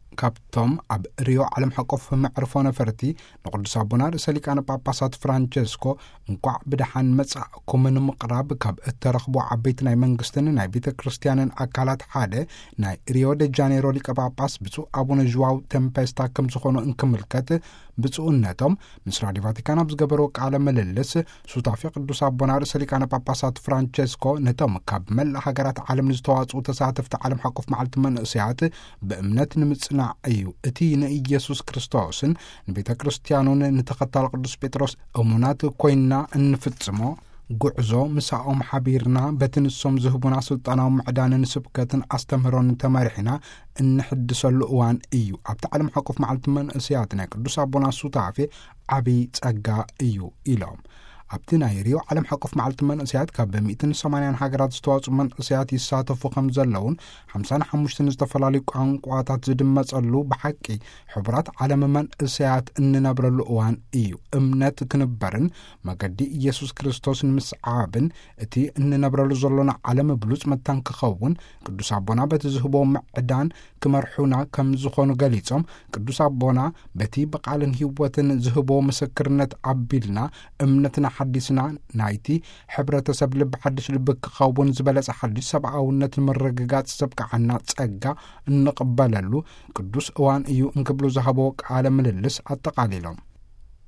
ካብቶም ኣብ ሪዮ ዓለም ሓቆፍ መዕርፎ ነፈርቲ ንቅዱስ ኣቦና ርእሰ ሊቃነ ጳጳሳት ፍራንቸስኮ እንቋዕ ብድሓን መጻእኩም ንምቕራብ ካብ እተረኽቦ ዓበይቲ ናይ መንግስትን ናይ ቤተ ክርስቲያንን ኣካላት ሓደ ናይ ሪዮ ደ ጃኔሮ ሊቀ ጳጳስ ብፁዕ ኣቡነ ዥዋው ቴምፔስታ ከም ዝኾኑ እንክምልከት ብፁዕነቶም ምስ ራድዮ ቫቲካን ኣብ ዝገበሮ ቃለ ምልልስ ሱታፊ ቅዱስ ኣቦና ርእሰ ሊቃነ ጳጳሳት ፍራንቸስኮ ነቶም ካብ መላእ ሃገራት ዓለም ዝተዋፅኡ ተሳተፍቲ ዓለም ሓቆፍ መዓልቲ መንእስያት ብእምነት ንምጽናዕ እዩ እቲ ንኢየሱስ ክርስቶስን ንቤተ ክርስቲያኑን ንተኸታሊ ቅዱስ ጴጥሮስ እሙናት ኮይና እንፍጽሞ ጉዕዞ ምሳኦም ሓቢርና በትንሶም ዝህቡና ስልጣናዊ ምዕዳንን ስብከትን ኣስተምህሮን ተመሪሕና እንሕድሰሉ እዋን እዩ። ኣብቲ ዓለም ሓቆፍ መዓልቲ መንእስያት ናይ ቅዱስ ኣቦና ሱታፌ ዓብይ ጸጋ እዩ ኢሎም። ኣብቲ ናይ ሪዮ ዓለም ሓቆፍ መዓልቲ መንእስያት ካብ 180 ሃገራት ዝተዋፅኡ መንእስያት ይሳተፉ ከም ዘለውን 55 ዝተፈላለዩ ቋንቋታት ዝድመጸሉ ብሓቂ ሕቡራት ዓለም መንእስያት እንነብረሉ እዋን እዩ። እምነት ክንበርን መገዲ ኢየሱስ ክርስቶስን ምስዓብን እቲ እንነብረሉ ዘሎና ዓለም ብሉጽ መታን ክኸውን ቅዱስ ኣቦና በቲ ዝህቦ ምዕዳን ክመርሑና ከም ዝኾኑ ገሊጾም ቅዱስ ኣቦና በቲ በቃልን ህይወትን ዝህቦ ምስክርነት ኣቢልና እምነትና ሓዲስና ናይቲ ሕብረተሰብ ልቢ ሓድሽ ልቢ ክኸውን ዝበለጸ ሓድሽ ሰብኣውነት ምርግጋጽ ዘብቅዓና ጸጋ እንቕበለሉ ቅዱስ እዋን እዩ እንክብሉ ዝሃቦ ቃለ ምልልስ ኣጠቃሊሎም